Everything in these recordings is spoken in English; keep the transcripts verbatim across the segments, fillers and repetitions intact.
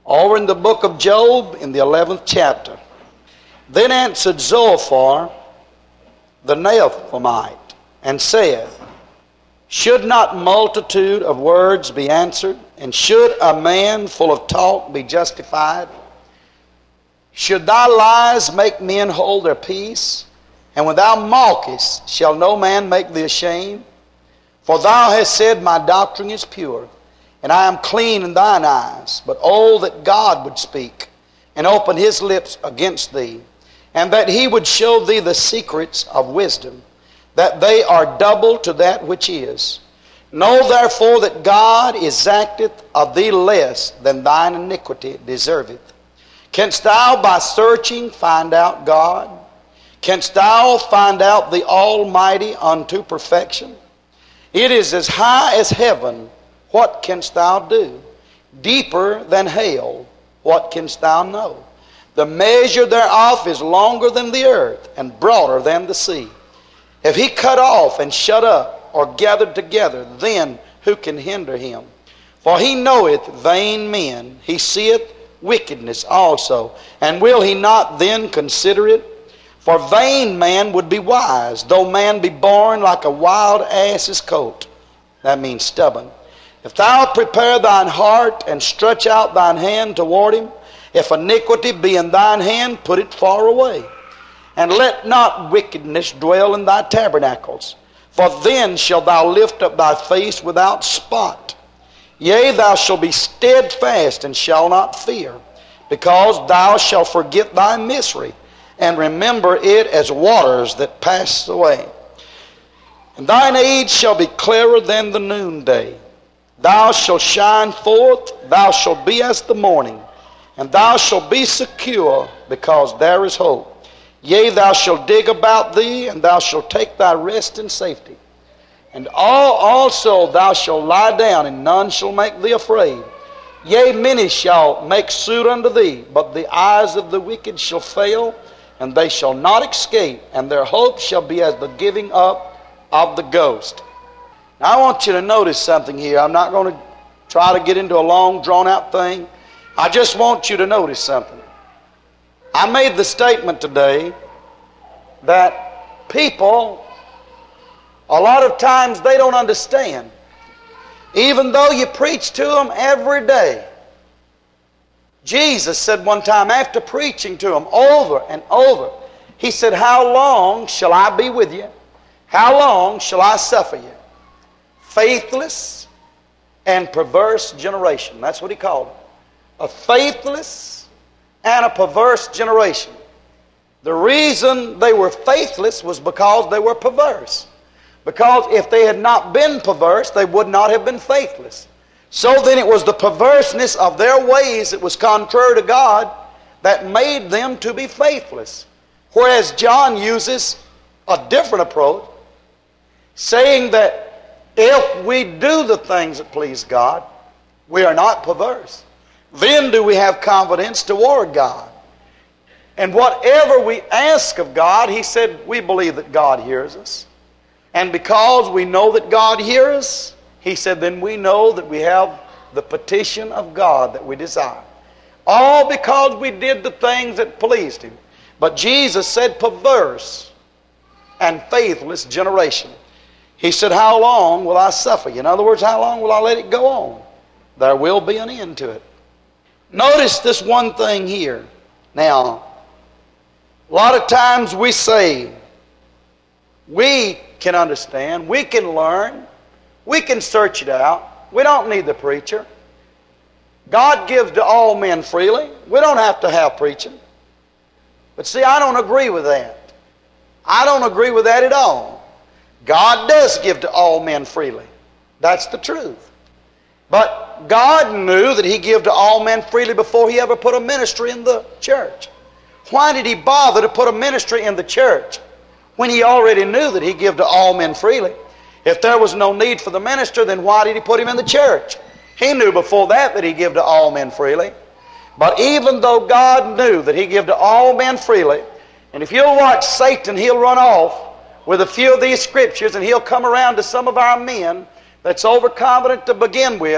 Over in the book of Job, in the eleventh chapter. Then answered Zophar the Naamathite, and said, should not multitude of words be answered? And should a man full of talk be justified? Should thy lies make men hold their peace? And when thou mockest, shall no man make thee ashamed? For thou hast said, my doctrine is pure, and I am clean in thine eyes. But oh, that God would speak, and open his lips against thee, and that he would show thee the secrets of wisdom, that they are double to that which is. Know therefore that God exacteth of thee less than thine iniquity deserveth. Canst thou by searching find out God? Canst thou find out the Almighty unto perfection? It is as high as heaven, what canst thou do? Deeper than hell, what canst thou know? The measure thereof is longer than the earth, and broader than the sea. If he cut off and shut up, or gathered together, then who can hinder him? For he knoweth vain men, he seeth wickedness also, and will he not then consider it? For vain man would be wise, though man be born like a wild ass's coat. That means stubborn. If thou prepare thine heart, and stretch out thine hand toward him, if iniquity be in thine hand, put it far away. And let not wickedness dwell in thy tabernacles. For then shalt thou lift up thy face without spot. Yea, thou shalt be steadfast and shalt not fear, because thou shalt forget thy misery, and remember it as waters that pass away. And thine age shall be clearer than the noonday. Thou shalt shine forth, thou shalt be as the morning, and thou shalt be secure, because there is hope. Yea, thou shalt dig about thee, and thou shalt take thy rest in safety. And all also thou shalt lie down, and none shall make thee afraid. Yea, many shall make suit unto thee, but the eyes of the wicked shall fail, and they shall not escape, and their hope shall be as the giving up of the ghost. Now I want you to notice something here. I'm not going to try to get into a long, drawn-out thing. I just want you to notice something. I made the statement today that people, a lot of times they don't understand. Even though you preach to them every day. Jesus said one time after preaching to them over and over, he said, how long shall I be with you? How long shall I suffer you? Faithless and perverse generation. That's what he called it. A faithless and a perverse generation. The reason they were faithless was because they were perverse. Because if they had not been perverse, they would not have been faithless. So then it was the perverseness of their ways that was contrary to God that made them to be faithless. Whereas John uses a different approach, saying that if we do the things that please God, we are not perverse. Then do we have confidence toward God. And whatever we ask of God, he said, we believe that God hears us. And because we know that God hears us, he said, then we know that we have the petition of God that we desire. All because we did the things that pleased him. But Jesus said, perverse and faithless generation. He said, how long will I suffer you? In other words, how long will I let it go on? There will be an end to it. Notice this one thing here. Now, a lot of times we say, we can understand, we can learn, we can search it out. We don't need the preacher. God gives to all men freely. We don't have to have preaching. But see, I don't agree with that. I don't agree with that at all. God does give to all men freely. That's the truth. But God knew that he gave to all men freely before he ever put a ministry in the church. Why did he bother to put a ministry in the church when he already knew that he gave to all men freely? If there was no need for the minister, then why did he put him in the church? He knew before that that he gave to all men freely. But even though God knew that he gave to all men freely, and if you'll watch Satan, he'll run off with a few of these scriptures, and he'll come around to some of our men that's overconfident to begin with,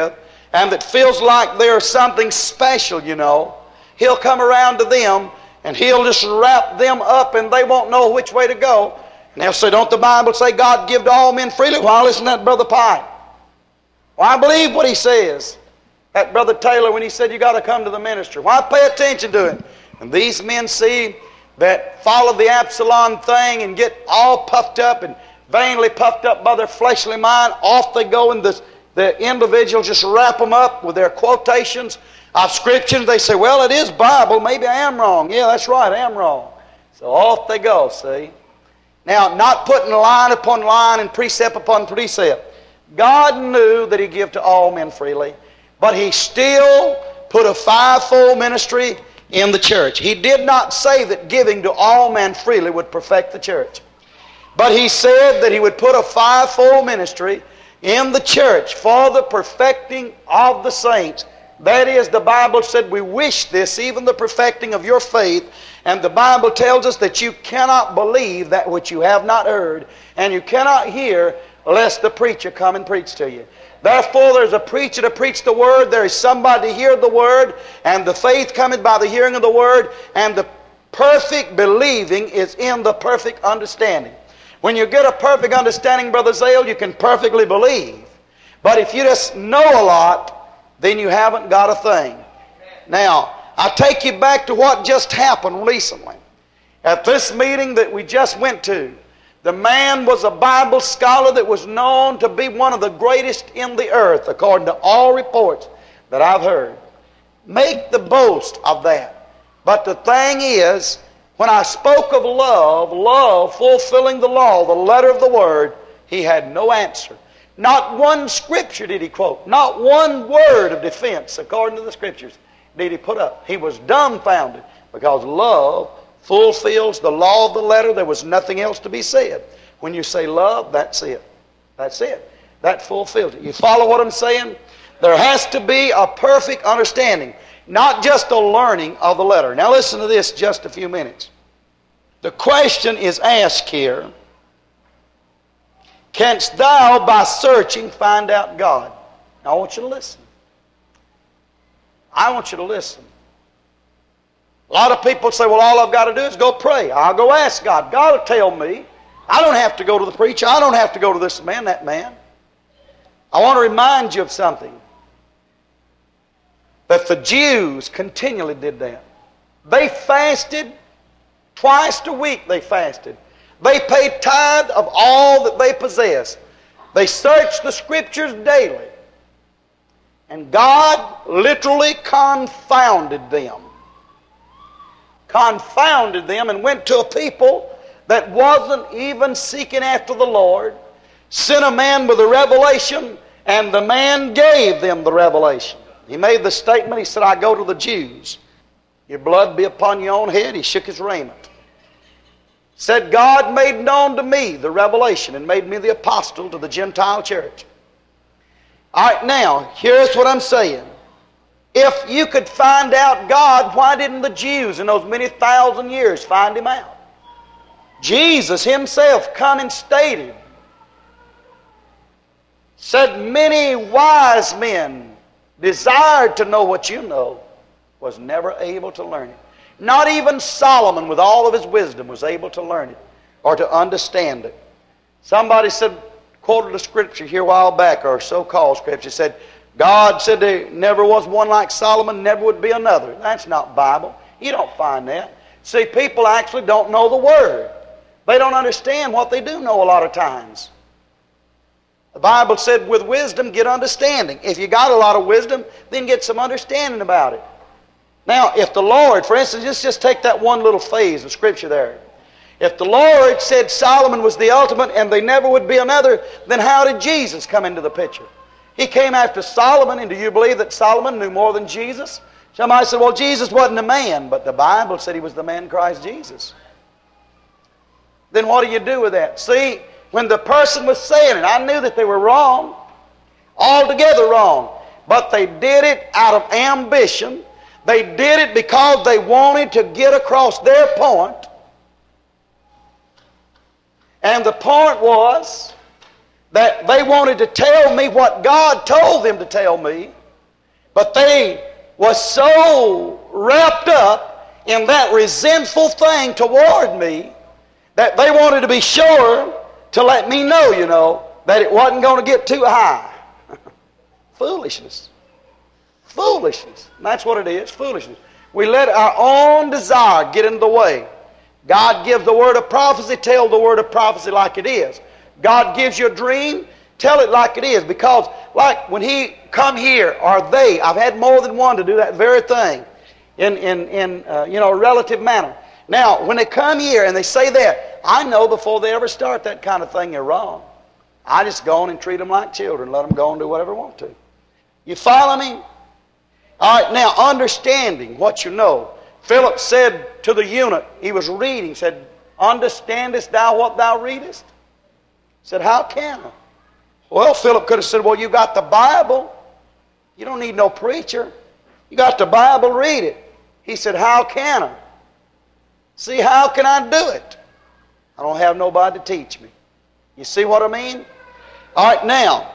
and that feels like they're something special, you know, he'll come around to them and he'll just wrap them up and they won't know which way to go. And they'll say, don't the Bible say God give to all men freely? Well, listen to that Brother Pike. Well, I believe what he says. That Brother Taylor, when he said you got to come to the ministry. Why pay attention to it? And these men see that follow the Absalom thing and get all puffed up and vainly puffed up by their fleshly mind. Off they go, and the, the individuals just wrap them up with their quotations of Scripture. They say, well, it is Bible. Maybe I am wrong. Yeah, that's right, I am wrong. So off they go, see. Now, not putting line upon line and precept upon precept. God knew that He'd give to all men freely, but He still put a fivefold ministry in the church. He did not say that giving to all men freely would perfect the church. But He said that He would put a fivefold ministry in the church for the perfecting of the saints. That is, the Bible said, we wish this, even the perfecting of your faith. And the Bible tells us that you cannot believe that which you have not heard, and you cannot hear lest the preacher come and preach to you. Therefore, there's a preacher to preach the Word. There is somebody to hear the Word. And the faith cometh by the hearing of the Word. And the perfect believing is in the perfect understanding. When you get a perfect understanding, Brother Zale, you can perfectly believe. But if you just know a lot, then you haven't got a thing. Now, I take you back to what just happened recently. At this meeting that we just went to, the man was a Bible scholar that was known to be one of the greatest in the earth, according to all reports that I've heard. Make the boast of that. But the thing is, when I spoke of love, love fulfilling the law, the letter of the Word, he had no answer. Not one scripture did he quote. Not one word of defense, according to the Scriptures, did he put up. He was dumbfounded because love fulfills the law of the letter. There was nothing else to be said. When you say love, that's it. That's it. That fulfills it. You follow what I'm saying? There has to be a perfect understanding, not just a learning of the letter. Now listen to this just a few minutes. The question is asked here, canst thou by searching find out God? Now I want you to listen. I want you to listen. A lot of people say, well, all I've got to do is go pray. I'll go ask God. God will tell me. I don't have to go to the preacher. I don't have to go to this man, that man. I want to remind you of something. That the Jews continually did that. They fasted twice a week. They fasted. They paid tithe of all that they possessed. They searched the Scriptures daily. And God literally confounded them. Confounded them and went to a people that wasn't even seeking after the Lord. Sent a man with a revelation, and the man gave them the revelation. He made the statement, he said, I go to the Jews. Your blood be upon your own head. He shook his raiment. Said, God made known to me the revelation and made me the apostle to the Gentile church. All right, now, here's what I'm saying. If you could find out God, why didn't the Jews in those many thousand years find Him out? Jesus Himself come and stated, said many wise men desired to know what you know, was never able to learn it. Not even Solomon with all of his wisdom was able to learn it or to understand it. Somebody said, quoted a scripture here a while back, or so-called scripture, said, God said there never was one like Solomon, never would be another. That's not Bible. You don't find that. See, people actually don't know the Word. They don't understand what they do know a lot of times. The Bible said, with wisdom get understanding. If you got a lot of wisdom, then get some understanding about it. Now, if the Lord, for instance, just, just take that one little phase of Scripture there. If the Lord said Solomon was the ultimate and there never would be another, then how did Jesus come into the picture? He came after Solomon, and do you believe that Solomon knew more than Jesus? Somebody said, well, Jesus wasn't a man, but the Bible said He was the man Christ Jesus. Then what do you do with that? See, when the person was saying it, I knew that they were wrong, altogether wrong, but they did it out of ambition. They did it because they wanted to get across their point. And the point was that they wanted to tell me what God told them to tell me, But they was so wrapped up in that resentful thing toward me that they wanted to be sure to let me know, you know, that it wasn't going to get too high. Foolishness. Foolishness. And that's what it is, foolishness. We let our own desire get in the way. God gives the word of prophecy, tell the word of prophecy like it is. God gives you a dream, tell it like it is. Because like when he come here, or they, I've had more than one to do that very thing in, in, in uh, you know, a relative manner. Now, when they come here and they say that, I know before they ever start that kind of thing, they're wrong. I just go on and treat them like children, let them go and do whatever they want to. You follow me? All right, now, understanding what you know. Philip said to the eunuch, he was reading, said, understandest thou what thou readest? He said, how can I? Well, Philip could have said, well, you got the Bible. You don't need no preacher. You got the Bible, read it. He said, how can I? See, how can I do it? I don't have nobody to teach me. You see what I mean? All right, now,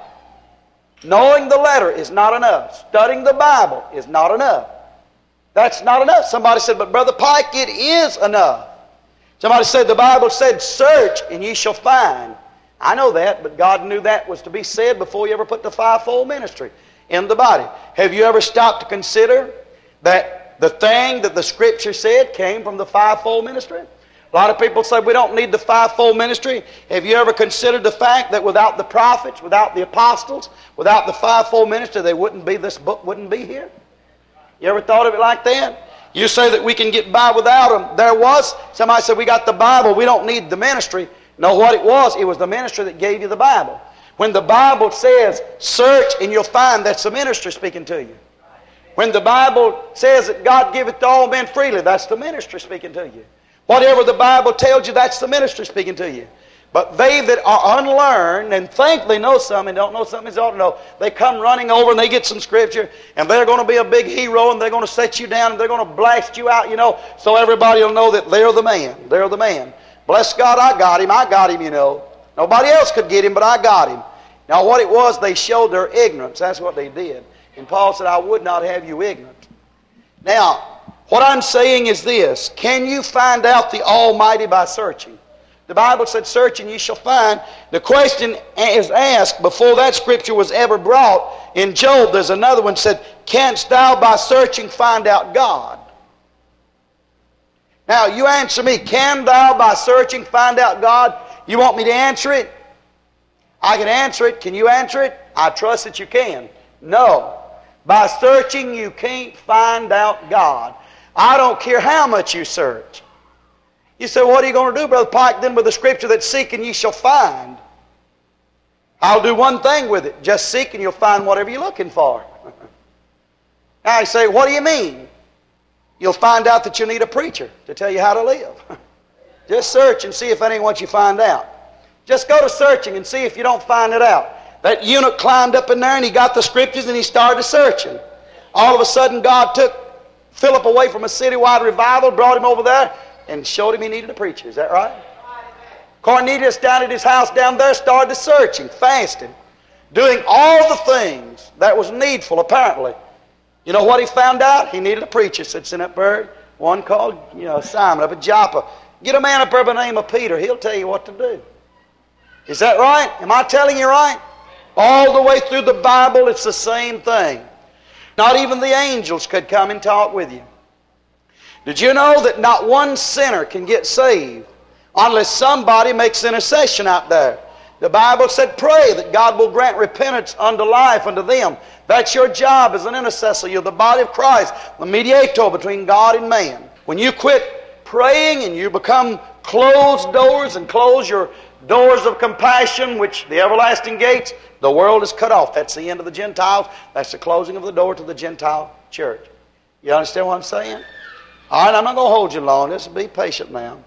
knowing the letter is not enough. Studying the Bible is not enough. That's not enough. Somebody said, but Brother Pike, it is enough. Somebody said, the Bible said, search and ye shall find. I know that, but God knew that was to be said before you ever put the fivefold ministry in the body. Have you ever stopped to consider that the thing that the Scripture said came from the fivefold ministry? A lot of people say we don't need the fivefold ministry. Have you ever considered the fact that without the prophets, without the apostles, without the fivefold ministry, they wouldn't be, this book wouldn't be here? You ever thought of it like that? You say that we can get by without them. There was, somebody said we got the Bible, we don't need the ministry. No, what it was, it was the ministry that gave you the Bible. When the Bible says, search and you'll find, that's the ministry speaking to you. When the Bible says that God giveth to all men freely, that's the ministry speaking to you. Whatever the Bible tells you, that's the ministry speaking to you. But they that are unlearned and think they know something and don't know something they ought to know, they come running over and they get some Scripture and they're going to be a big hero and they're going to set you down and they're going to blast you out, you know, so everybody will know that they're the man. They're the man. Bless God, I got him. I got him, you know. Nobody else could get him, but I got him. Now what it was, they showed their ignorance. That's what they did. And Paul said, I would not have you ignorant. Now, what I'm saying is this. Can you find out the Almighty by searching? The Bible said, search and ye shall find. The question is asked before that Scripture was ever brought. In Job, there's another one that said, canst thou by searching find out God? Now, you answer me, can thou by searching find out God? You want me to answer it? I can answer it. Can you answer it? I trust that you can. No. By searching, you can't find out God. I don't care how much you search. You say, what are you going to do, Brother Pike, then with the Scripture that seek and ye shall find? I'll do one thing with it. Just seek and you'll find whatever you're looking for. Now you say, what do you mean? You'll find out that you need a preacher to tell you how to live. Just search and see if that ain't what you find out. Just go to searching and see if you don't find it out. That eunuch climbed up in there and he got the Scriptures and he started searching. All of a sudden God took Philip away from a citywide revival, brought him over there, and showed him he needed a preacher. Is that right? Cornelius down at his house down there started searching, fasting, doing all the things that was needful apparently. You know what he found out? He needed a preacher. Said, send up there, one called you know, Simon up at Joppa. Get a man up there by the name of Peter. He'll tell you what to do. Is that right? Am I telling you right? All the way through the Bible, it's the same thing. Not even the angels could come and talk with you. Did you know that not one sinner can get saved unless somebody makes intercession out there? The Bible said, pray that God will grant repentance unto life unto them. That's your job as an intercessor. You're the body of Christ, the mediator between God and man. When you quit praying and you become closed doors and close your doors of compassion, which the everlasting gates, the world is cut off. That's the end of the Gentiles. That's the closing of the door to the Gentile church. You understand what I'm saying? All right, I'm not going to hold you long. Just be patient now.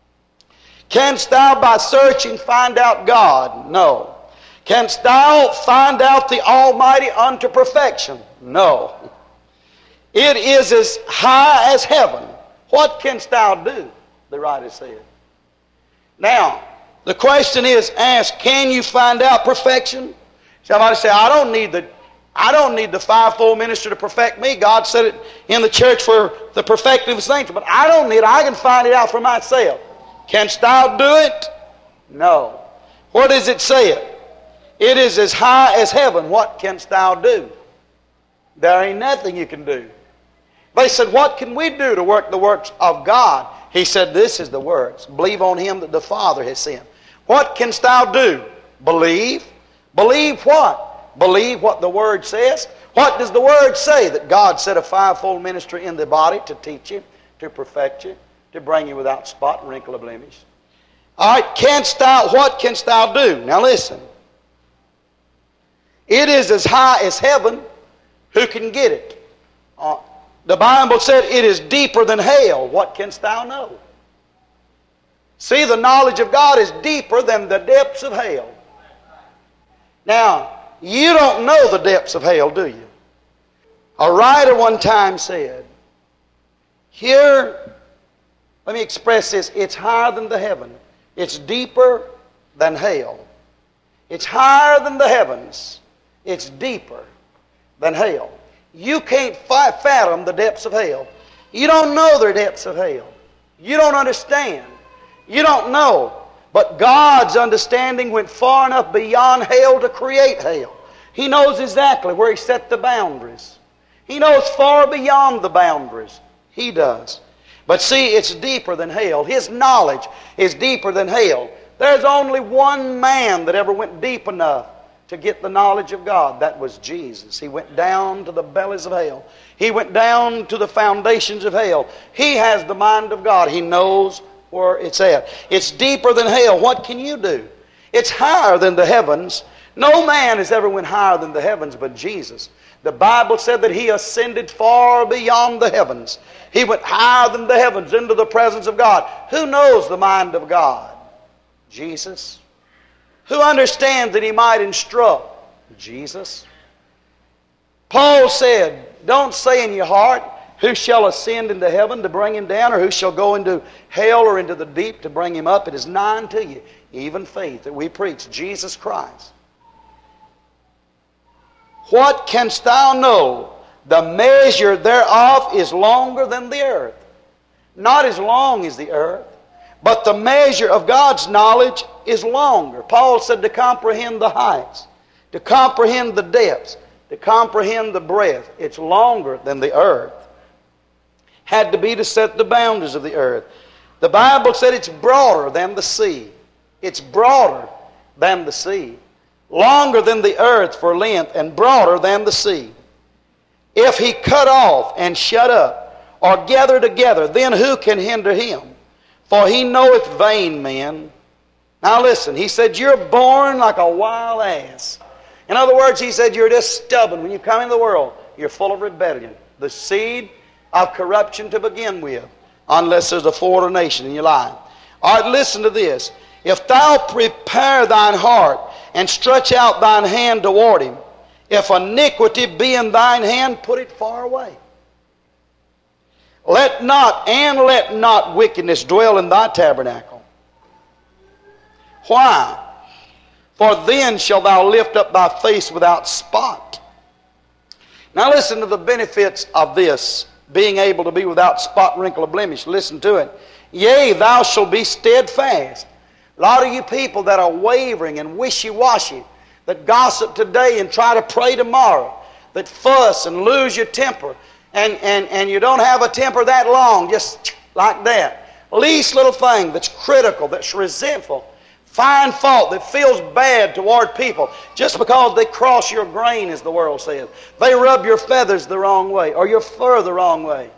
Canst thou by searching find out God? No. Canst thou find out the Almighty unto perfection? No. It is as high as heaven. What canst thou do? The writer said. Now, the question is asked, can you find out perfection? Somebody say, I don't need the, I don't need the fivefold ministry to perfect me. God said it in the church for the perfecting of saints, but I don't need it. I can find it out for myself. Canst thou do it? No. What does it say? It is as high as heaven. What canst thou do? There ain't nothing you can do. They said, what can we do to work the works of God? He said, this is the works. Believe on him that the Father has sent. What canst thou do? Believe. Believe what? Believe what the Word says. What does the Word say? That God set a fivefold ministry in the body to teach you, to perfect you, to bring you without spot, wrinkle, or blemish. All right, canst thou, what canst thou do? Now listen. It is as high as heaven. Who can get it? Uh, the Bible said it is deeper than hell. What canst thou know? See, the knowledge of God is deeper than the depths of hell. Now, you don't know the depths of hell, do you? A writer one time said, here, let me express this, it's higher than the heaven. It's deeper than hell. It's higher than the heavens. It's deeper than hell. You can't fathom the depths of hell. You don't know the depths of hell. You don't understand. You don't know. But God's understanding went far enough beyond hell to create hell. He knows exactly where He set the boundaries. He knows far beyond the boundaries. He does. But see, it's deeper than hell. His knowledge is deeper than hell. There's only one man that ever went deep enough to get the knowledge of God. That was Jesus. He went down to the bellies of hell. He went down to the foundations of hell. He has the mind of God. He knows where it's at. It's deeper than hell. What can you do? It's higher than the heavens. No man has ever went higher than the heavens but Jesus. The Bible said that He ascended far beyond the heavens. He went higher than the heavens into the presence of God. Who knows the mind of God? Jesus. Who understands that He might instruct? Jesus. Paul said, don't say in your heart, who shall ascend into heaven to bring Him down, or who shall go into hell or into the deep to bring Him up? It is nigh unto you, even faith, that we preach Jesus Christ. What canst thou know? The measure thereof is longer than the earth. Not as long as the earth, but the measure of God's knowledge is longer. Paul said to comprehend the heights, to comprehend the depths, to comprehend the breadth. It's longer than the earth. Had to be to set the boundaries of the earth. The Bible said it's broader than the sea. It's broader than the sea. Longer than the earth for length, and broader than the sea. If He cut off and shut up, or gather together, then who can hinder Him? For He knoweth vain men. Now listen, He said you're born like a wild ass. In other words, He said you're just stubborn. When you come into the world, you're full of rebellion. The seed of corruption to begin with, unless there's a foreordination in your life. All right, listen to this. If thou prepare thine heart, and stretch out thine hand toward Him, if iniquity be in thine hand, put it far away. Let not, and let not wickedness dwell in thy tabernacle. Why? For then shalt thou lift up thy face without spot. Now listen to the benefits of this, being able to be without spot, wrinkle, or blemish. Listen to it. Yea, thou shalt be steadfast. A lot of you people that are wavering and wishy-washy, that gossip today and try to pray tomorrow, that fuss and lose your temper, and, and, and you don't have a temper that long, just like that. Least little thing that's critical, that's resentful, find fault, that feels bad toward people just because they cross your grain, as the world says. They rub your feathers the wrong way, or your fur the wrong way.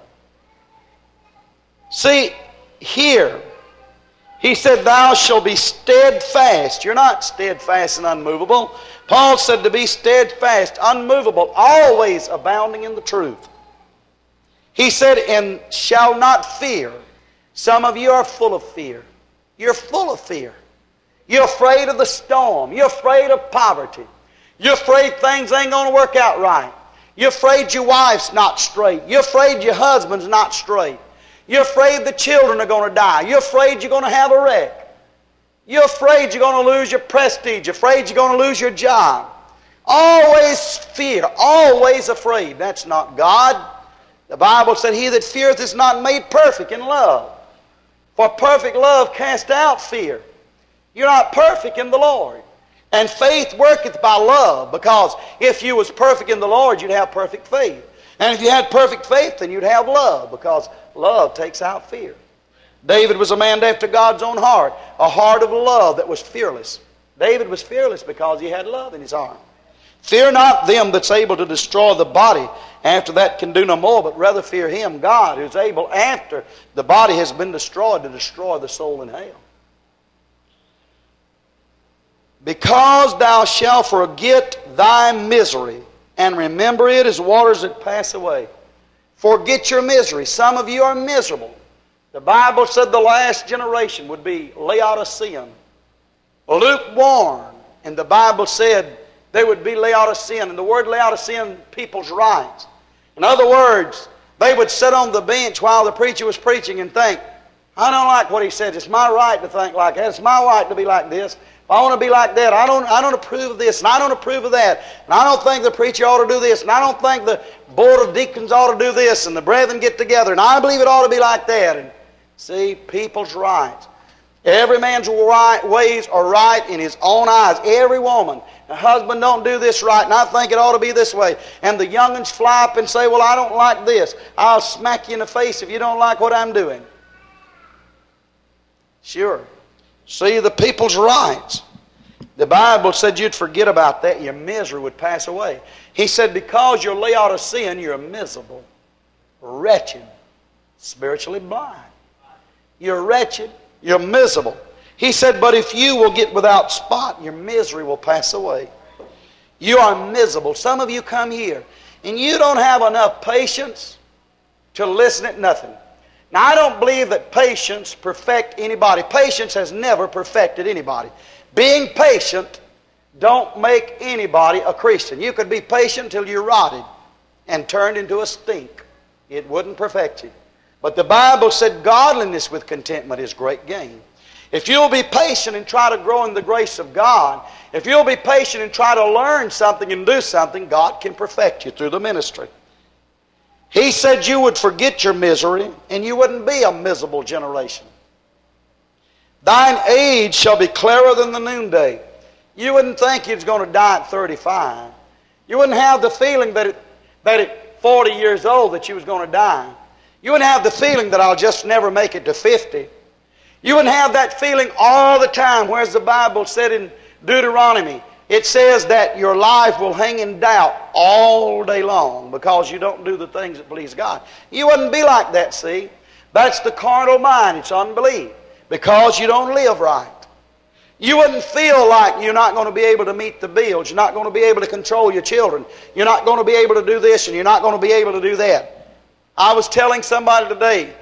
See, here, He said, thou shalt be steadfast. You're not steadfast and unmovable. Paul said to be steadfast, unmovable, always abounding in the truth. He said, and shall not fear. Some of you are full of fear. You're full of fear. You're afraid of the storm. You're afraid of poverty. You're afraid things ain't going to work out right. You're afraid your wife's not straight. You're afraid your husband's not straight. You're afraid the children are going to die. You're afraid you're going to have a wreck. You're afraid you're going to lose your prestige. You're afraid you're going to lose your job. Always fear, always afraid. That's not God. The Bible said, he that feareth is not made perfect in love. For perfect love cast out fear. You're not perfect in the Lord. And faith worketh by love, because if you was perfect in the Lord, you'd have perfect faith. And if you had perfect faith, then you'd have love, because love takes out fear. David was a man after God's own heart, a heart of love that was fearless. David was fearless because he had love in his heart. Fear not them that's able to destroy the body, after that can do no more, but rather fear him, God, who's able, after the body has been destroyed, to destroy the soul in hell. Because thou shalt forget thy misery, and remember it as waters that pass away. Forget your misery. Some of you are miserable. The Bible said the last generation would be Laodicean, lukewarm. And the Bible said they would be Laodicean. And the word Laodicean, people's rights. In other words, they would sit on the bench while the preacher was preaching and think, I don't like what he said. It's my right to think like that. It's my right to be like this. If I want to be like that, I don't, I don't approve of this, and I don't approve of that. And I don't think the preacher ought to do this, and I don't think the board of deacons ought to do this, and the brethren get together, and I believe it ought to be like that. And see, people's rights. Every man's right, ways are right in his own eyes. Every woman. The husband don't do this right, and I think it ought to be this way. And the young'uns fly up and say, well, I don't like this. I'll smack you in the face if you don't like what I'm doing. Sure. See, the people's rights. The Bible said you'd forget about that. Your misery would pass away. He said because you're Laodicean, you're miserable, wretched, spiritually blind. You're wretched. You're miserable. He said, but if you will get without spot, your misery will pass away. You are miserable. Some of you come here, and you don't have enough patience to listen at nothing. Now, I don't believe that patience perfect anybody. Patience has never perfected anybody. Being patient don't make anybody a Christian. You could be patient till you're rotted and turned into a stink. It wouldn't perfect you. But the Bible said godliness with contentment is great gain. If you'll be patient and try to grow in the grace of God, if you'll be patient and try to learn something and do something, God can perfect you through the ministry. He said you would forget your misery and you wouldn't be a miserable generation. Thine age shall be clearer than the noonday. You wouldn't think you was going to die at thirty-five. You wouldn't have the feeling that, it, that at forty years old that you was going to die. You wouldn't have the feeling that I'll just never make it to fifty. You wouldn't have that feeling all the time. Whereas the Bible said in Deuteronomy, it says that your life will hang in doubt all day long because you don't do the things that please God. You wouldn't be like that, see? That's the carnal mind. It's unbelief because you don't live right. You wouldn't feel like you're not going to be able to meet the bills. You're not going to be able to control your children. You're not going to be able to do this and you're not going to be able to do that. I was telling somebody today,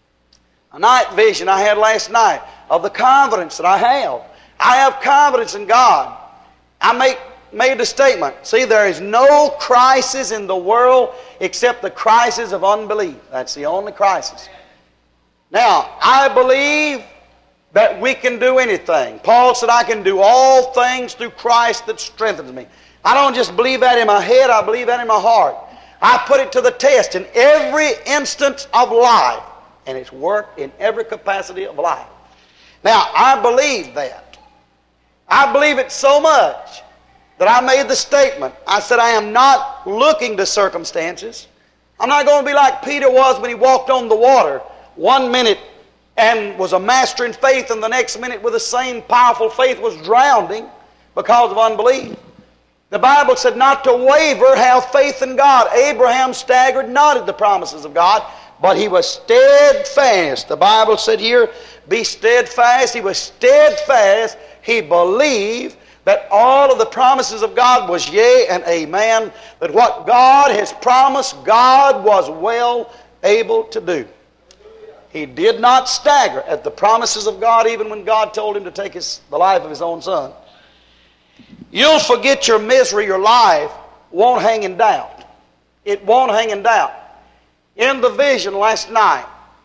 a night vision I had last night of the confidence that I have. I have confidence in God. I make, made the statement, see, there is no crisis in the world except the crisis of unbelief. That's the only crisis. Now, I believe that we can do anything. Paul said, I can do all things through Christ that strengthens me. I don't just believe that in my head, I believe that in my heart. I put it to the test in every instance of life, and it's worked in every capacity of life. Now, I believe that. I believe it so much that I made the statement. I said, I am not looking to circumstances. I'm not going to be like Peter was when he walked on the water one minute and was a master in faith, and the next minute with the same powerful faith was drowning because of unbelief. The Bible said not to waver, have faith in God. Abraham staggered not at the promises of God, but he was steadfast. The Bible said here, be steadfast. He was steadfast. He believed that all of the promises of God was yea and amen. That what God has promised, God was well able to do. He did not stagger at the promises of God even when God told him to take his, the life of his own son. You'll forget your misery, your life won't hang in doubt. It won't hang in doubt. In the vision last night,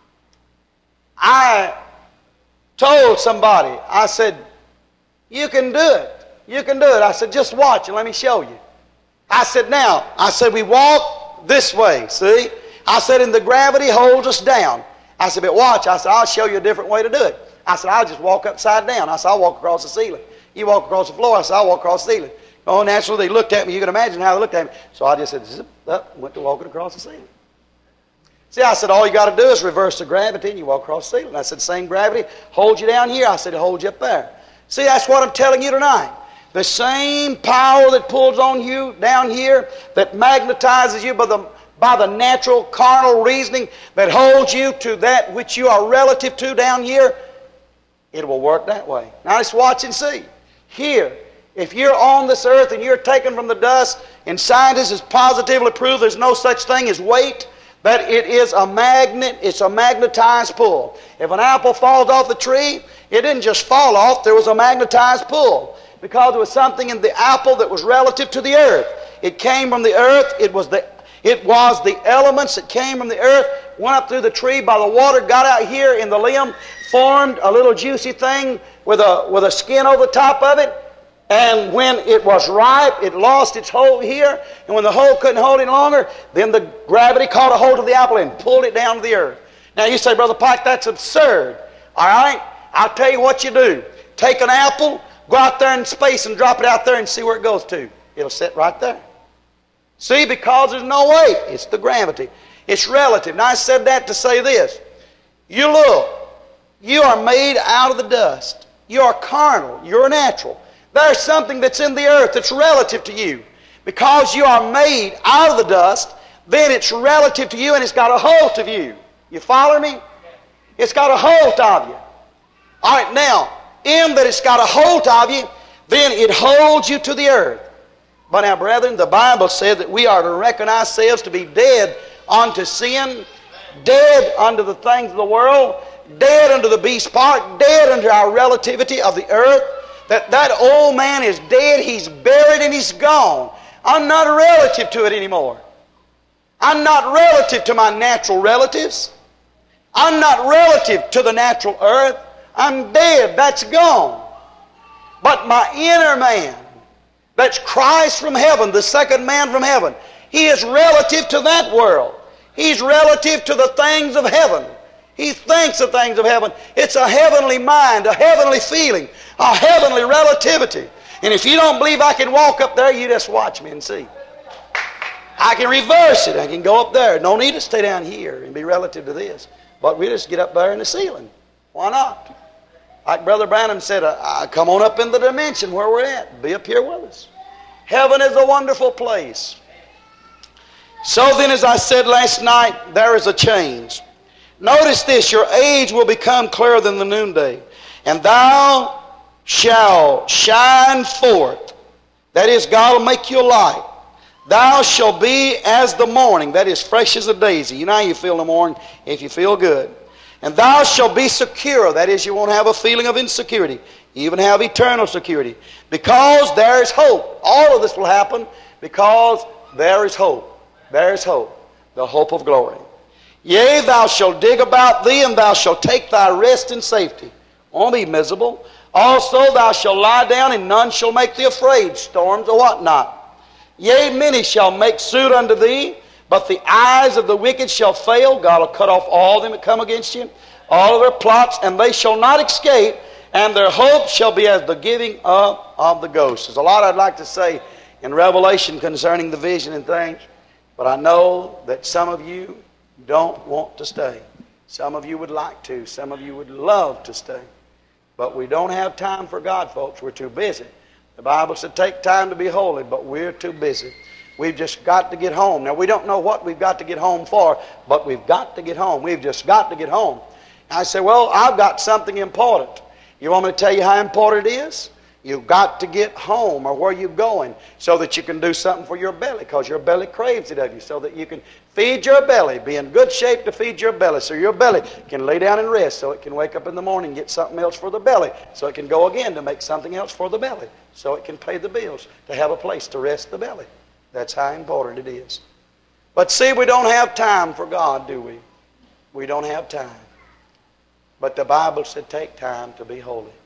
I told somebody, I said, you can do it. You can do it. I said, just watch and let me show you. I said, now, I said, we walk this way, see? I said, and the gravity holds us down. I said, but watch. I said, I'll show you a different way to do it. I said, I'll just walk upside down. I said, I'll walk across the ceiling. You walk across the floor. I said, I'll walk across the ceiling. Oh, naturally, they looked at me. You can imagine how they looked at me. So I just said, zip, up, went to walking across the ceiling. See, I said, all you got to do is reverse the gravity and you walk across the ceiling. I said, same gravity holds you down here. I said, it holds you up there. See, that's what I'm telling you tonight. The same power that pulls on you down here, that magnetizes you by the, by the natural carnal reasoning that holds you to that which you are relative to down here, it will work that way. Now let's watch and see. Here, if you're on this earth and you're taken from the dust, and scientists has positively proved there's no such thing as weight, that it is a magnet, it's a magnetized pull. If an apple falls off the tree, it didn't just fall off, there was a magnetized pull. Because there was something in the apple that was relative to the earth. It came from the earth, it was the it was the elements that came from the earth, went up through the tree by the water, got out here in the limb, formed a little juicy thing with a with a skin over the top of it. And when it was ripe, it lost its hold here. And when the hold couldn't hold it longer, then the gravity caught a hold of the apple and pulled it down to the earth. Now you say, Brother Pike, that's absurd. All right? I'll tell you what you do. Take an apple, go out there in space and drop it out there and see where it goes to. It'll sit right there. See, because there's no weight. It's the gravity. It's relative. Now I said that to say this. You look. You are made out of the dust. You are carnal. You're natural. There's something that's in the earth that's relative to you. Because you are made out of the dust, then it's relative to you and it's got a hold of you. You follow me? It's got a hold of you. All right, now, in that it's got a hold of you, then it holds you to the earth. But now, brethren, the Bible says that we are to reckon ourselves to be dead unto sin, dead unto the things of the world, dead unto the beast part, dead unto our relativity of the earth. That that old man is dead, he's buried, and he's gone. I'm not relative to it anymore. I'm not relative to my natural relatives. I'm not relative to the natural earth. I'm dead. That's gone. But my inner man, that's Christ from heaven, the second man from heaven, he is relative to that world. He's relative to the things of heaven. He thinks of things of heaven. It's a heavenly mind, a heavenly feeling, a heavenly relativity. And if you don't believe I can walk up there, you just watch me and see. I can reverse it. I can go up there. No need to stay down here and be relative to this. But we just get up there in the ceiling. Why not? Like Brother Branham said, uh, come on up in the dimension where we're at. Be up here with us. Heaven is a wonderful place. So then, as I said last night, there is a change. Notice this, your age will become clearer than the noonday, and thou shalt shine forth. That is, God will make you a light. Thou shalt be as the morning, that is, fresh as a daisy. You know how you feel in the morning if you feel good. And thou shalt be secure, that is, you won't have a feeling of insecurity. You even have eternal security. Because there is hope. All of this will happen because there is hope. There is hope. The hope of glory. Yea, thou shalt dig about thee, and thou shalt take thy rest in safety. Won't be miserable. Also thou shalt lie down, and none shall make thee afraid, storms or whatnot. Yea, many shall make suit unto thee, but the eyes of the wicked shall fail. God will cut off all them that come against you, all of their plots, and they shall not escape, and their hope shall be as the giving up of the ghost. There's a lot I'd like to say in Revelation concerning the vision and things, but I know that some of you don't want to stay. Some of you would like to. Some of you would love to stay. But we don't have time for God, folks. We're too busy. The Bible said take time to be holy, but we're too busy. We've just got to get home. Now, we don't know what we've got to get home for, but we've got to get home. We've just got to get home. And I say, well, I've got something important. You want me to tell you how important it is? You've got to get home, or where you're going, so that you can do something for your belly, because your belly craves it of you, so that you can feed your belly, be in good shape to feed your belly, so your belly can lay down and rest, so it can wake up in the morning and get something else for the belly, so it can go again to make something else for the belly, so it can pay the bills, to have a place to rest the belly. That's how important it is. But see, we don't have time for God, do we? We don't have time. But the Bible said take time to be holy.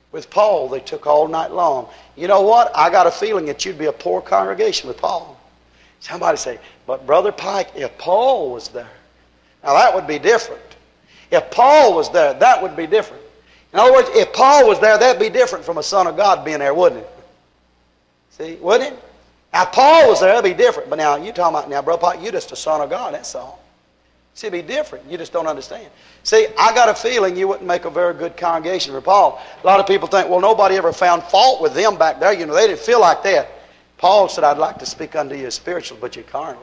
With Paul, they took all night long. You know what? I got a feeling that you'd be a poor congregation with Paul. Somebody say, but Brother Pike, if Paul was there, now that would be different. If Paul was there, that would be different. In other words, if Paul was there, that'd be different from a son of God being there, wouldn't it? See, wouldn't it? Now, if Paul was there, that'd be different. But now, you talking about, now, Brother Pike, you're just a son of God, that's all. See, it'd be different. You just don't understand. See, I got a feeling you wouldn't make a very good congregation for Paul. A lot of people think, well, nobody ever found fault with them back there. You know, they didn't feel like that. Paul said, I'd like to speak unto you as spiritual, but you're carnal.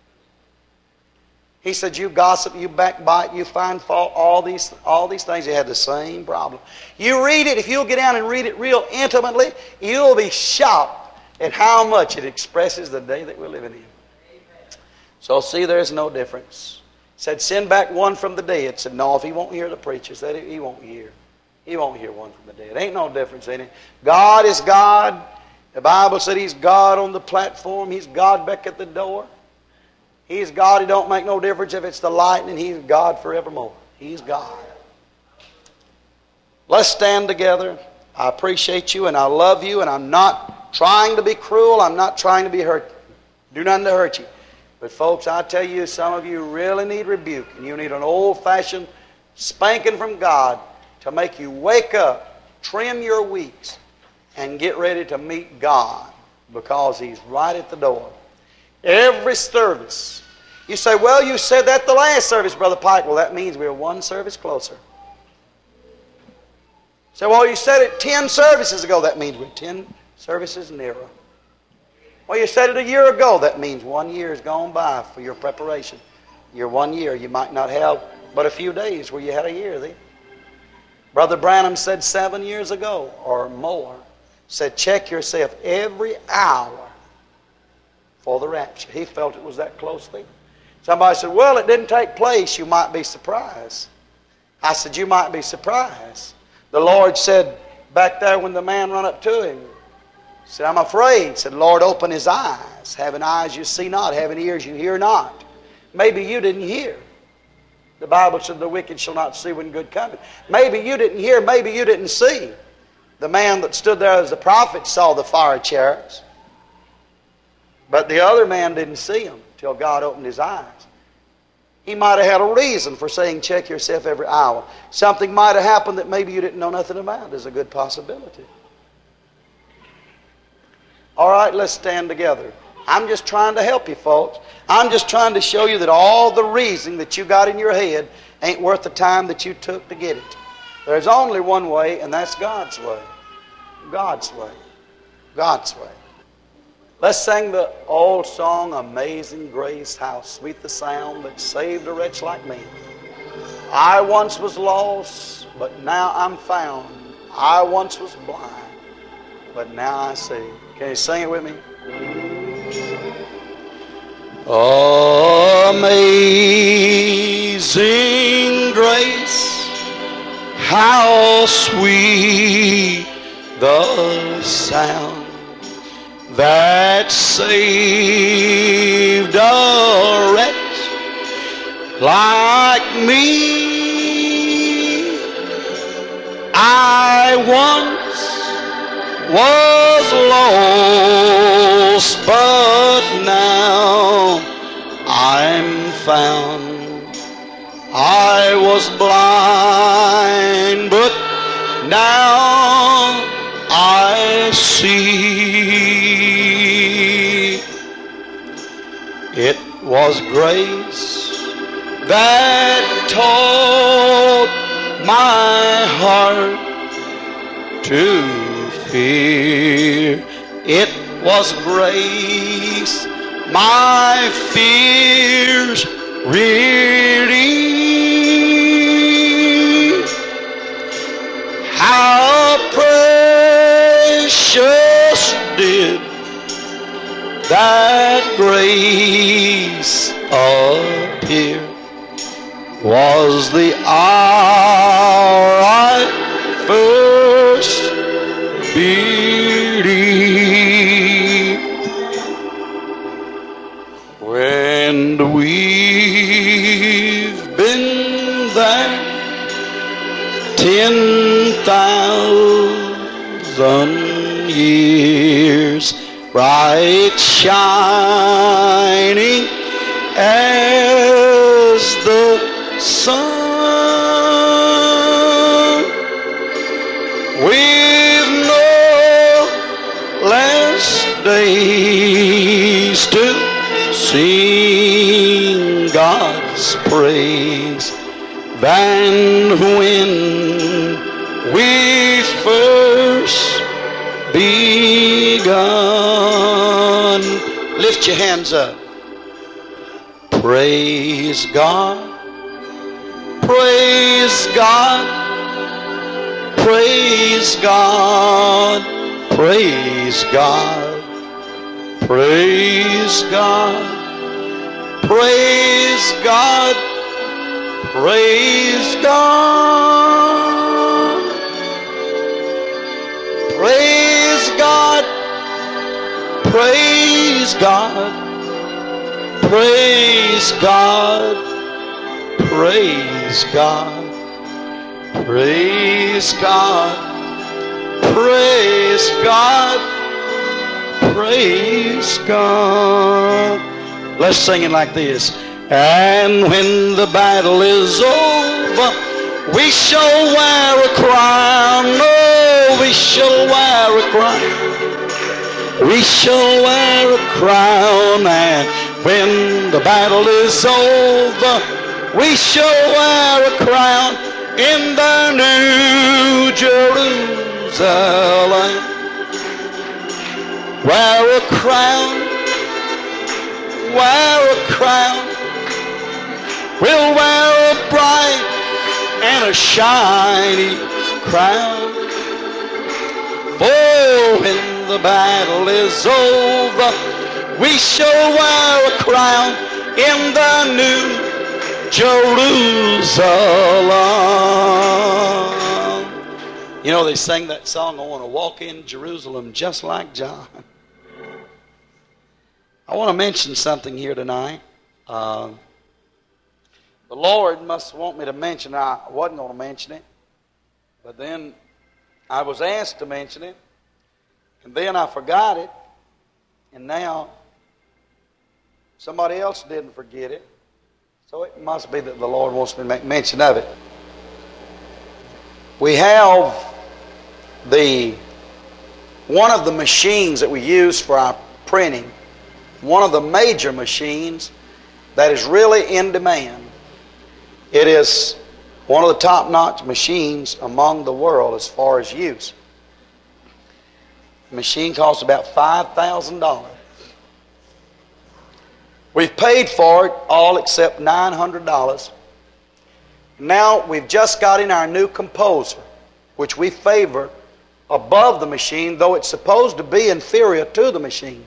He said, you gossip, you backbite, you find fault, all these, all these things. He had the same problem. You read it, if you'll get down and read it real intimately, you'll be shocked at how much it expresses the day that we're living in. So see, there's no difference. Said, send back one from the dead. Said, no, if he won't hear the preacher, said he won't hear. He won't hear one from the dead. Ain't no difference in it. God is God. The Bible said He's God on the platform. He's God back at the door. He's God. It don't make no difference if it's the lightning. He's God forevermore. He's God. Let's stand together. I appreciate you and I love you, and I'm not trying to be cruel. I'm not trying to be hurt. Do nothing to hurt you. But folks, I tell you, some of you really need rebuke, and you need an old-fashioned spanking from God to make you wake up, trim your weeks, and get ready to meet God, because He's right at the door. Every service. You say, well, you said that the last service, Brother Pike. Well, that means we're one service closer. So, well, you said it ten services ago. That means we're ten services nearer. Well, you said it a year ago. That means one year has gone by for your preparation. Your one year, you might not have but a few days where you had a year then. Brother Branham said seven years ago or more, said check yourself every hour for the rapture. He felt it was that close then. Somebody said, well, it didn't take place. You might be surprised. I said, you might be surprised. The Lord said back there when the man run up to Him, said, I'm afraid. Said, Lord, open his eyes. Having eyes you see not, having ears you hear not. Maybe you didn't hear. The Bible said the wicked shall not see when good cometh. Maybe you didn't hear, maybe you didn't see. The man that stood there as the prophet saw the fire chariots. But the other man didn't see them till God opened his eyes. He might have had a reason for saying check yourself every hour. Something might have happened that maybe you didn't know nothing about. There's a good possibility. All right, let's stand together. I'm just trying to help you, folks. I'm just trying to show you that all the reasoning that you got in your head ain't worth the time that you took to get it. There's only one way, and that's God's way. God's way. God's way. Let's sing the old song, Amazing Grace, how sweet the sound that saved a wretch like me. I once was lost, but now I'm found. I once was blind, but now I see. Can you sing it with me? Amazing grace, how sweet the sound that saved a wretch like me. I once was lost, but now I'm found. I was blind, but now I see. It was grace that taught my heart to fear. It was grace my fears relieved. How precious did that grace appear. Was the hour I first believed. And we've been there ten thousand thousand years, bright shining as the sun, with no less days to sing God's praise than when we first begun. Lift your hands up. Praise God, praise God, praise God, praise God, praise God, praise God, praise God, praise God, praise God, praise God, praise God, praise God, praise God, praise God. Let's sing it like this. And when the battle is over, we shall wear a crown. Oh, we shall wear a crown. We shall wear a crown. And when the battle is over, we shall wear a crown in the New Jerusalem. Wear a crown, wear a crown. We'll wear a bright and a shiny crown. For when the battle is over, we shall wear a crown in the New Jerusalem. You know, they sang that song, I want to walk in Jerusalem just like John. I want to mention something here tonight. Uh, the Lord must want me to mention it. I wasn't going to mention it. But then I was asked to mention it. And then I forgot it. And now somebody else didn't forget it. So it must be that the Lord wants me to make mention of it. We have the one of the machines that we use for our printing, one of the major machines that is really in demand. It is one of the top-notch machines among the world as far as use. The machine costs about five thousand dollars. We've paid for it all except nine hundred dollars. Now we've just got in our new composer, which we favor above the machine, though it's supposed to be inferior to the machine.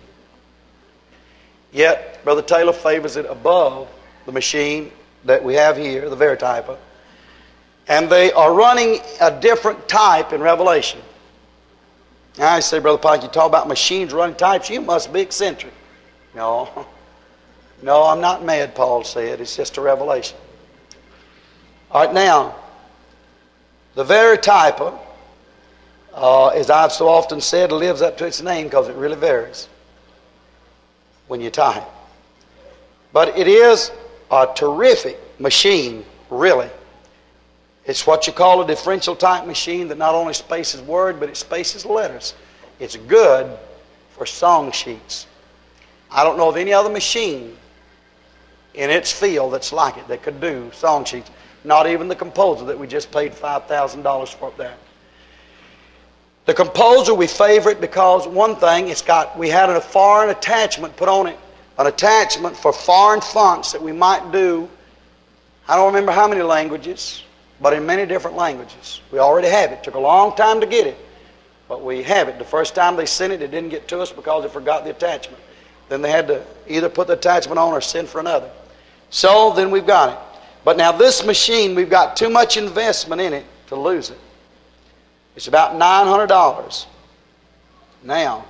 Yet, Brother Taylor favors it above the machine that we have here, the Verityper. And they are running a different type in Revelation. Now I say, Brother Pike, you talk about machines running types, you must be eccentric. No. No, I'm not mad, Paul said. It's just a revelation. All right, now, the Verityper, uh, as I've so often said, lives up to its name because it really varies when you type. But it is a terrific machine, really. It's what you call a differential type machine that not only spaces word, but it spaces letters. It's good for song sheets. I don't know of any other machine in its field that's like it, that could do song sheets. Not even the composer that we just paid five thousand dollars for up there. The composer, we favor it because, one thing, it's got, we had a foreign attachment put on it, an attachment for foreign fonts that we might do, I don't remember how many languages, but in many different languages. We already have it. It took a long time to get it, but we have it. The first time they sent it, it didn't get to us because they forgot the attachment. Then they had to either put the attachment on or send for another. So then we've got it. But now this machine, we've got too much investment in it to lose it. It's about nine hundred dollars. Now,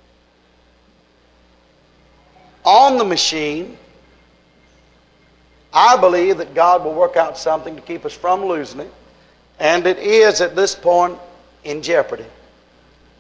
on the machine, I believe that God will work out something to keep us from losing it. And it is at this point in jeopardy.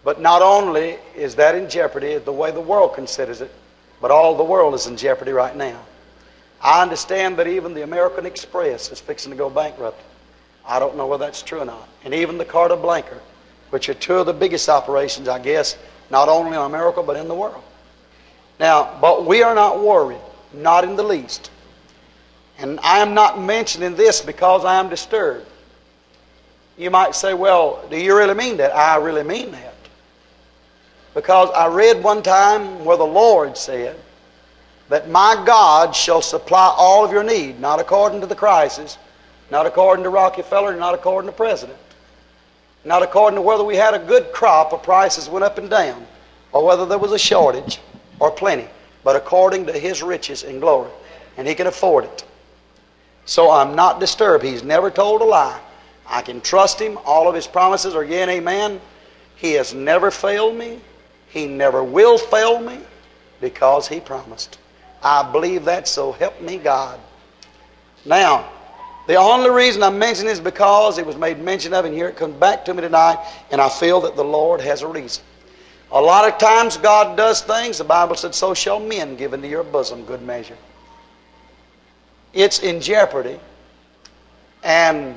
But not only is that in jeopardy the way the world considers it, but all the world is in jeopardy right now. I understand that even the American Express is fixing to go bankrupt. I don't know whether that's true or not. And even the Carter Blanker, which are two of the biggest operations, I guess, not only in America but in the world. Now, but we are not worried, not in the least. And I am not mentioning this because I am disturbed. You might say, well, do you really mean that? I really mean that. Because I read one time where the Lord said that my God shall supply all of your need, not according to the crisis, not according to Rockefeller, not according to President, not according to whether we had a good crop or prices went up and down, or whether there was a shortage or plenty, but according to His riches and glory. And He can afford it. So I'm not disturbed. He's never told a lie. I can trust Him. All of His promises are yeah and amen. He has never failed me. He never will fail me because He promised. I believe that, so help me God. Now, the only reason I mention this is because it was made mention of, and here it comes back to me tonight, and I feel that the Lord has a reason. A lot of times God does things, the Bible said, so shall men give into your bosom good measure. It's in jeopardy, and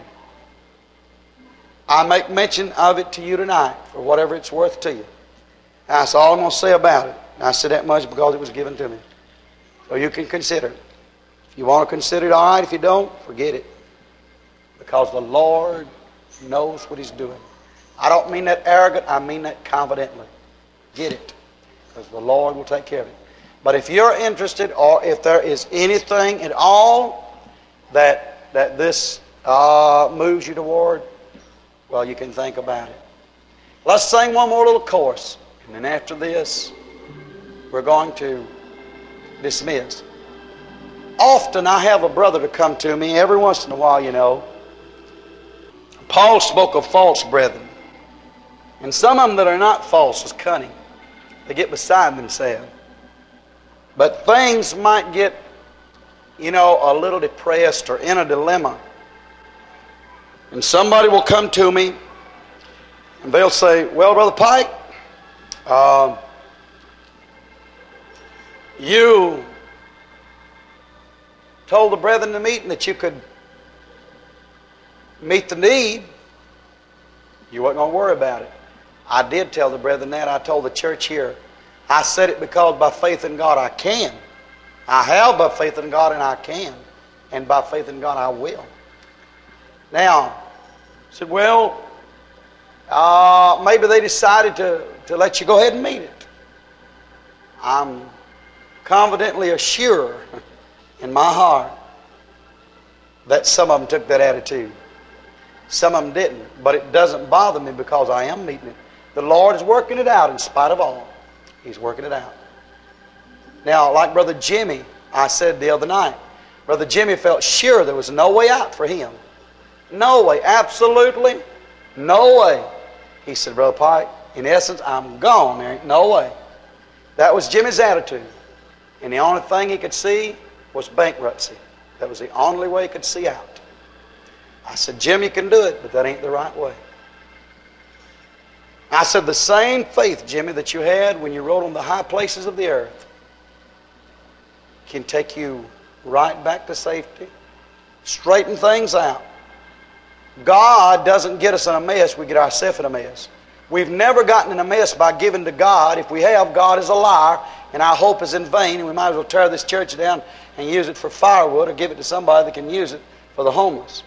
I make mention of it to you tonight for whatever it's worth to you. That's all I'm going to say about it. And I say that much because it was given to me. So you can consider it. If you want to consider it, all right. If you don't, forget it. Because the Lord knows what He's doing. I don't mean that arrogant. I mean that confidently. Get it. Because the Lord will take care of it. But if you're interested, or if there is anything at all that, that this uh, moves you toward, well, you can think about it. Let's sing one more little chorus. And then after this, we're going to dismiss. Often I have a brother to come to me, every once in a while, you know. Paul spoke of false brethren. And some of them that are not false is cunning. They get beside themselves. But things might get, you know, a little depressed or in a dilemma. And somebody will come to me and they'll say, well, Brother Pike, uh, you told the brethren in the meeting that you could meet the need. You wasn't going to worry about it. I did tell the brethren that. I told the church here. I said it because by faith in God I can. I have by faith in God and I can. And by faith in God I will. Now, I said, well, uh, maybe they decided to, to let you go ahead and meet it. I'm confidently assured in my heart that some of them took that attitude. Some of them didn't. But it doesn't bother me because I am meeting it. The Lord is working it out in spite of all. He's working it out. Now, like Brother Jimmy, I said the other night, Brother Jimmy felt sure there was no way out for him. No way. Absolutely no way. He said, Brother Pike, in essence, I'm gone. There ain't no way. That was Jimmy's attitude. And the only thing he could see was bankruptcy. That was the only way he could see out. I said, Jimmy can do it, but that ain't the right way. I said, the same faith, Jimmy, that you had when you rode on the high places of the earth can take you right back to safety, straighten things out. God doesn't get us in a mess, we get ourselves in a mess. We've never gotten in a mess by giving to God. If we have, God is a liar, and our hope is in vain, and we might as well tear this church down and use it for firewood or give it to somebody that can use it for the homeless.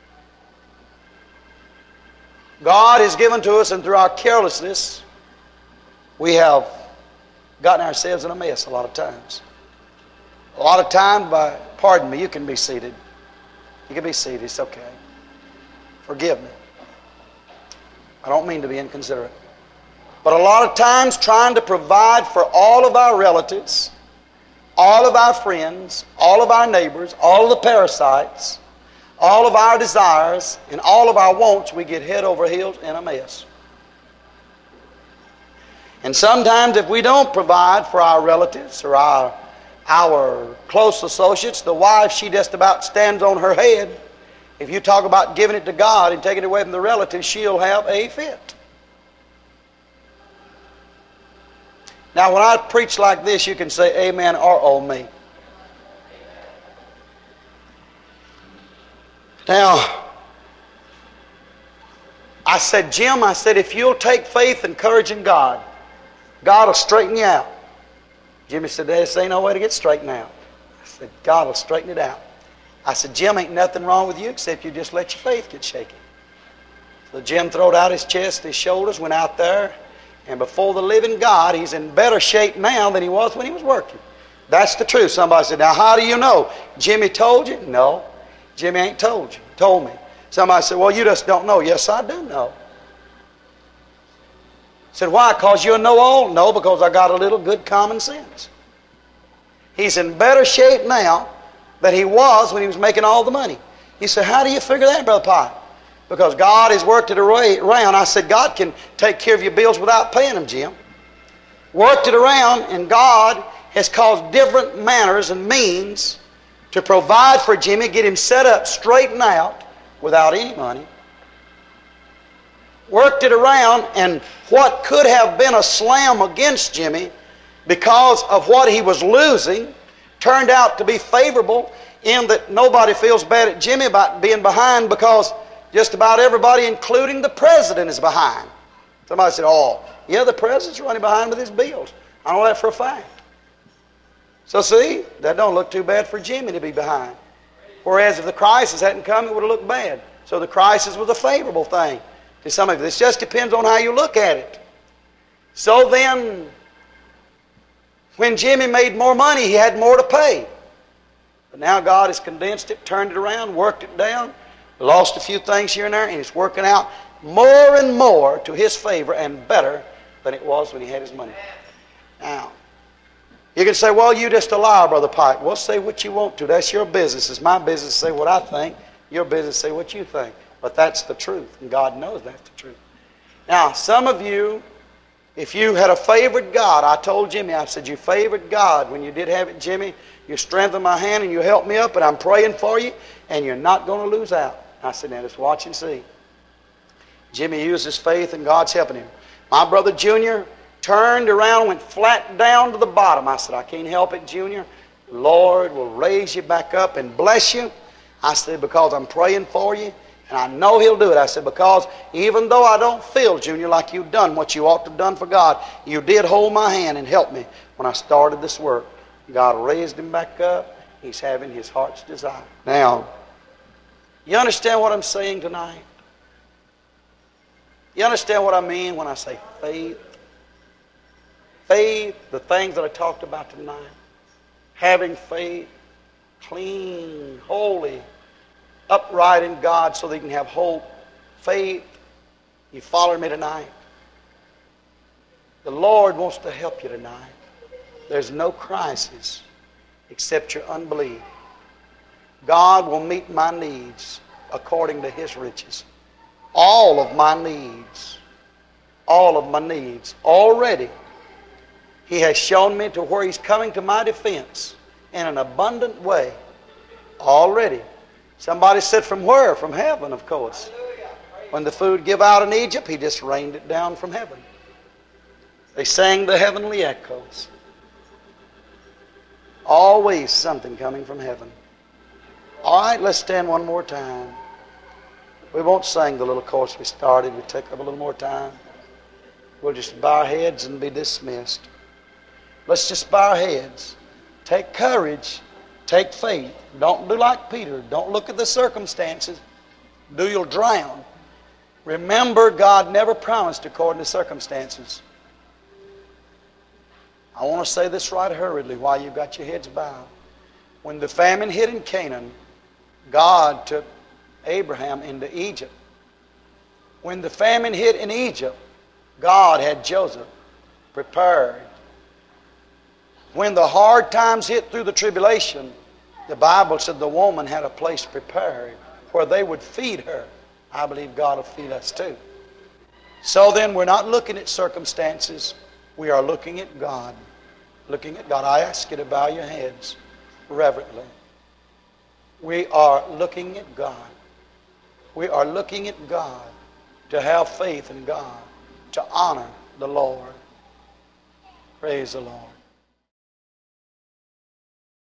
God has given to us, and through our carelessness, we have gotten ourselves in a mess a lot of times. A lot of times, by, pardon me, you can be seated. You can be seated, it's okay. Forgive me. I don't mean to be inconsiderate. But a lot of times, trying to provide for all of our relatives, all of our friends, all of our neighbors, all of the parasites, all of our desires, and all of our wants, we get head over heels in a mess. And sometimes if we don't provide for our relatives or our, our close associates, the wife, she just about stands on her head. If you talk about giving it to God and taking it away from the relatives, she'll have a fit. Now, when I preach like this, you can say amen or oh me. Now, I said, Jim, I said, if you'll take faith and courage in God, God will straighten you out. Jimmy said, this ain't no way to get straightened out. I said, God will straighten it out. I said, Jim, ain't nothing wrong with you except you just let your faith get shaky. So Jim throwed out his chest, his shoulders, went out there, and before the living God, he's in better shape now than he was when he was working. That's the truth. Somebody said, now how do you know? Jimmy told you? No. Jimmy ain't told you. Told me. Somebody said, well, you just don't know. Yes, I do know. I said, why? Because you know all? No, because I got a little good common sense. He's in better shape now than he was when he was making all the money. He said, how do you figure that, Brother Pike? Because God has worked it around. I said, God can take care of your bills without paying them, Jim. Worked it around, and God has caused different manners and means to provide for Jimmy, get him set up, straightened out, without any money. Worked it around, and what could have been a slam against Jimmy because of what he was losing turned out to be favorable in that nobody feels bad at Jimmy about being behind because just about everybody, including the president, is behind. Somebody said, oh, yeah, the president's running behind with his bills. I know that for a fact. So see, that don't look too bad for Jimmy to be behind. Whereas if the crisis hadn't come, it would have looked bad. So the crisis was a favorable thing to some of you. This just depends on how you look at it. So then, when Jimmy made more money, he had more to pay. But now God has condensed it, turned it around, worked it down, lost a few things here and there, and it's working out more and more to his favor and better than it was when he had his money. Now, you can say, well, you just a liar, Brother Pike. Well, say what you want to. That's your business. It's my business to say what I think. Your business to say what you think. But that's the truth, and God knows that's the truth. Now, some of you, if you had a favored God, I told Jimmy, I said, you favored God when you did have it, Jimmy. You strengthened my hand and you helped me up, and I'm praying for you, and you're not going to lose out. I said, now just watch and see. Jimmy used his faith, and God's helping him. My brother Junior turned around, went flat down to the bottom. I said, I can't help it, Junior. The Lord will raise you back up and bless you. I said, because I'm praying for you, and I know He'll do it. I said, because even though I don't feel, Junior, like you've done what you ought to have done for God, you did hold my hand and help me when I started this work. God raised him back up. He's having his heart's desire. Now, you understand what I'm saying tonight? You understand what I mean when I say faith? Faith, the things that I talked about tonight. Having faith, clean, holy, upright in God so that you can have hope. Faith. You follow me tonight? The Lord wants to help you tonight. There's no crisis except your unbelief. God will meet my needs according to His riches. All of my needs. All of my needs. Already, He has shown me to where He's coming to my defense in an abundant way. Already. Somebody said from where? From heaven, of course. When the food gave out in Egypt, He just rained it down from heaven. They sang the heavenly echoes. Always something coming from heaven. All right, let's stand one more time. We won't sing the little chorus we started. We take up a little more time. We'll just bow our heads and be dismissed. Let's just bow our heads. Take courage. Take faith. Don't do like Peter. Don't look at the circumstances. Do you'll drown. Remember, God never promised according to circumstances. I want to say this right hurriedly while you've got your heads bowed. When the famine hit in Canaan, God took Abraham into Egypt. When the famine hit in Egypt, God had Joseph prepared. When the hard times hit through the tribulation, the Bible said the woman had a place prepared where they would feed her. I believe God will feed us too. So then we're not looking at circumstances. We are looking at God. Looking at God. I ask you to bow your heads reverently. We are looking at God. We are looking at God to have faith in God, to honor the Lord. Praise the Lord.